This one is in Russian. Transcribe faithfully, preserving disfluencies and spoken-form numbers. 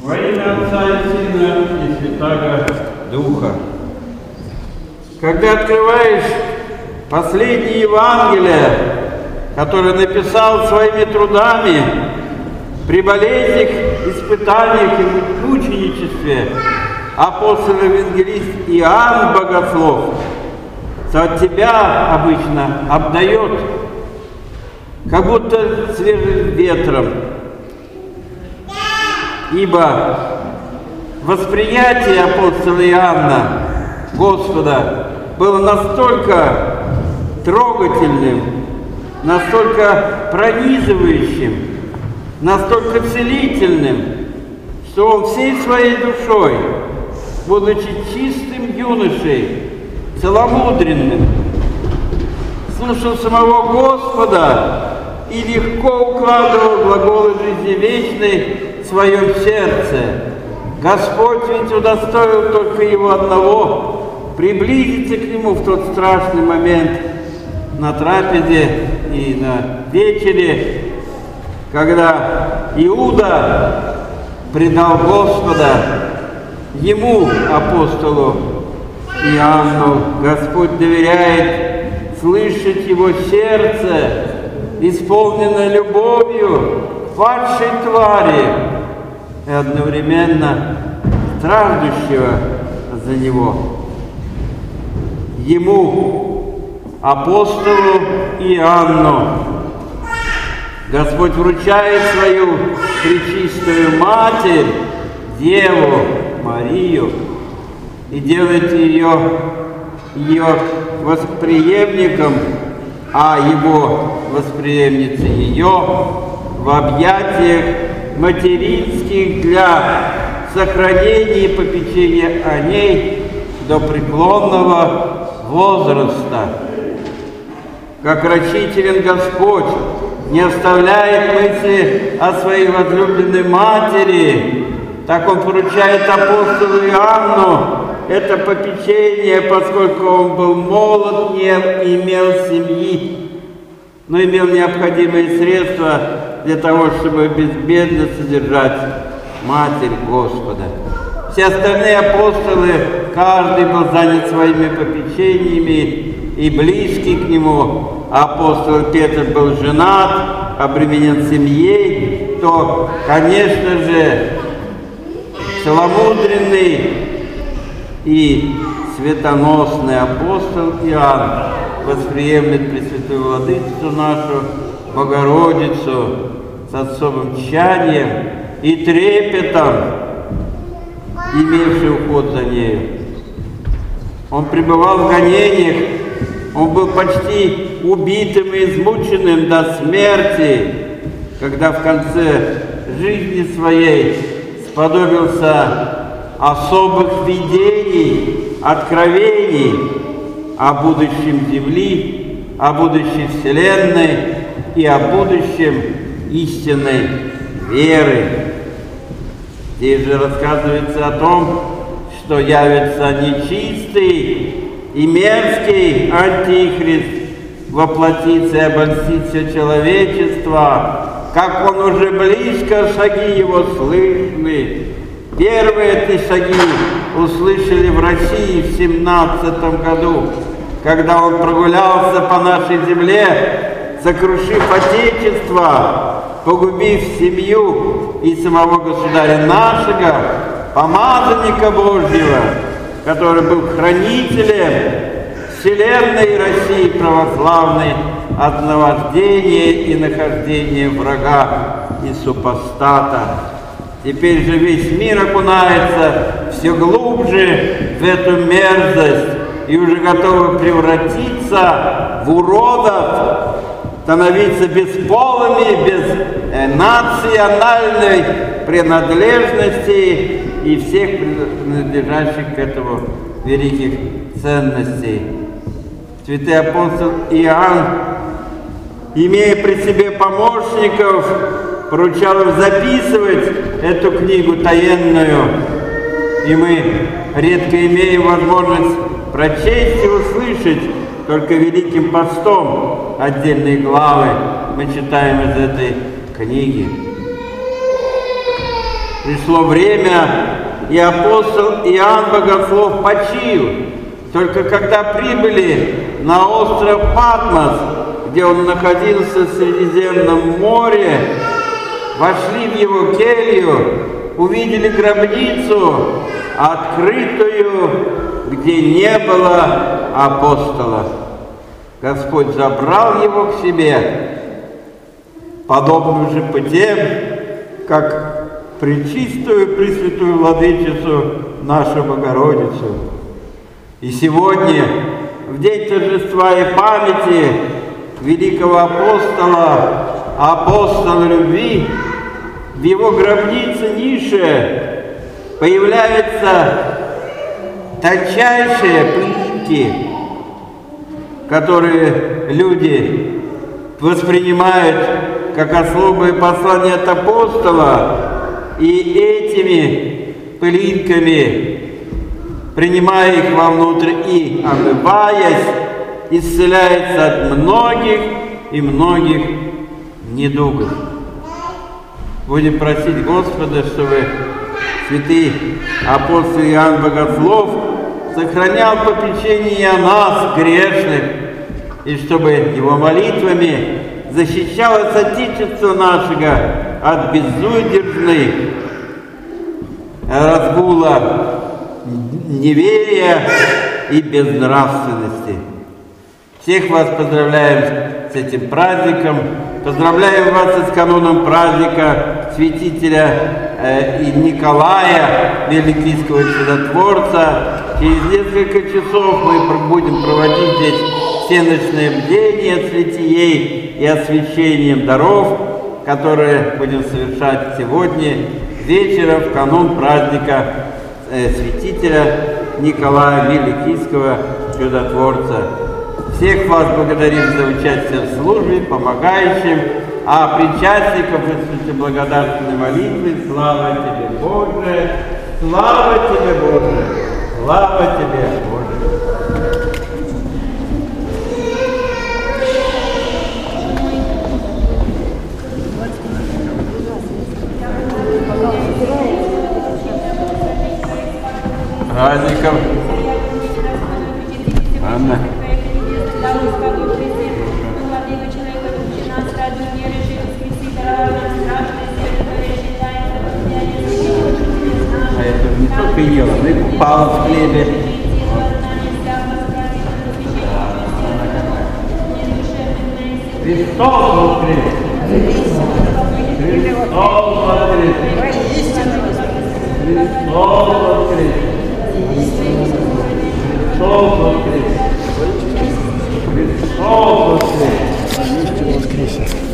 Во имя Отца и Сына и Святаго Духа. Когда открываешь последнее Евангелие, которое написал своими трудами при болезнях, испытаниях и мученичестве апостол-евангелист Иоанн Богослов, то от тебя обычно обдает как будто свежим ветром. Ибо восприятие апостола Иоанна Господа было настолько трогательным, настолько пронизывающим, настолько целительным, что он всей своей душой, будучи чистым юношей, целомудренным, слушал самого Господа и легко укладывал глаголы жизни вечной в своем сердце. Господь ведь удостоил только его одного приблизиться к нему в тот страшный момент на трапезе и на вечере, когда Иуда предал Господа ему, апостолу Иоанну. Господь доверяет слышать его сердце, исполненное любовью к падшей твари и одновременно страждущего за него. Ему, апостолу Иоанну, Господь вручает свою пречистую Матерь, Деву Марию, и делает ее, ее восприемником, а его восприемница ее в объятиях материнских для сохранения и попечения о ней до преклонного возраста. Как рачителен Господь не оставляет мысли о своей возлюбленной матери, так Он поручает апостолу Иоанну это попечение, поскольку он был молод, не имел семьи, но имел необходимые средства для того, чтобы безбедно содержать Матерь Господа. Все остальные апостолы, каждый был занят своими попечениями и близкий к нему. Апостол Петр был женат, обременен семьей, то, конечно же, целомудренный и светоносный апостол Иоанн восприемлет Пресвятую Владычицу нашу, Богородицу, с особым тщанием и трепетом, имевший уход за нею. Он пребывал в гонениях, он был почти убитым и измученным до смерти, когда в конце жизни своей сподобился особых видений, откровений о будущем Земли, о будущей Вселенной и о будущем истинной веры. Здесь же рассказывается о том, что явится нечистый и мерзкий антихрист, воплотится и обольстит все человечество, как он уже близко, шаги его слышны. Первые эти шаги услышали в России в семнадцатом году, когда он прогулялся по нашей земле, сокрушив Отечество, погубив семью и самого государя нашего, помазанника Божьего, который был хранителем вселенной России православной от наваждения и нахождения врага и супостата. Теперь же весь мир окунается все глубже в эту мерзость и уже готовы превратиться в уродов, становиться бесполыми, без э, национальной принадлежности и всех принадлежащих к этому великих ценностей. Святый апостол Иоанн, имея при себе помощников, поручал им записывать эту книгу таенную, и мы редко имеем возможность прочесть и услышать только Великим Постом отдельные главы мы читаем из этой книги. Пришло время, и апостол Иоанн Богослов почил. Только когда прибыли на остров Патмос, где он находился в Средиземном море, вошли в его келью, увидели гробницу, открытую, где не было апостола. Господь забрал его к себе, подобным же путем, как пречистую, пресвятую владычицу нашу Богородицу. И сегодня, в день торжества и памяти великого апостола, апостола любви, в его гробнице нише появляются тончайшие пылинки, которые люди воспринимают как особое послание от апостола, и этими пылинками, принимая их вовнутрь и омываясь, исцеляется от многих и многих недугов. Будем просить Господа, чтобы святый апостол Иоанн Богослов сохранял попечение о нас, грешных, и чтобы его молитвами защищалось Отечество нашего от безудержной разгула неверия и безнравственности. Всех вас поздравляем с этим праздником, поздравляем вас и с каноном праздника святителя э, Николая, Великийского чудотворца. Через несколько часов мы будем проводить здесь всеночное бдение святией и освящением даров, которые будем совершать сегодня вечером в канун праздника э, святителя Николая Великийского чудотворца. Всех вас благодарим за участие в службе, помогающим, а причастников и благодарственной молитвы слава Тебе, Боже, слава Тебе, Боже, слава Тебе, Боже. Праздником. Анна. А это не только ела, но и купалась в хлебе. Христос воскрес! Христос воскрес! Христос воскрес! Христос воскрес! Христос воскрес!